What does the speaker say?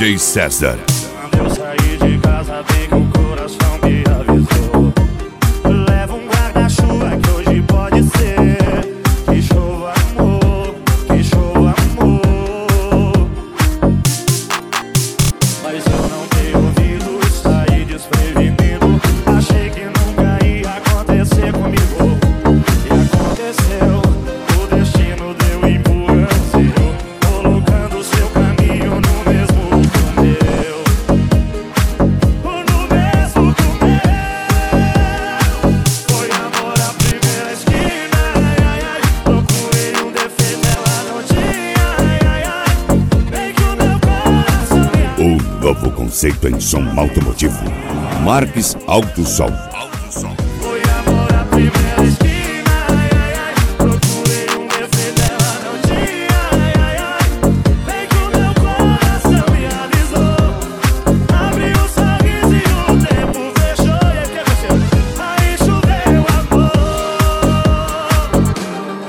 DJ César. Quando eu saí de casa, bem que o coração me avisou. Leva um guarda-chuva que hoje pode ser que chova amor, que chova amor. Mas eu não tenho ouvido, saí desprevenido. Achei que nunca ia acontecer comigo. E aconteceu, o destino deu empurrão, colocando seu caminho no mesmo que o meu. No mesmo que o meu. Foi amor à primeira esquina, ai, ai, ai. Procurei um defeito, ela não tinha, ai, ai, ai. Bem que o meu coração me... O novo conceito em som automotivo. Marques Alto Som.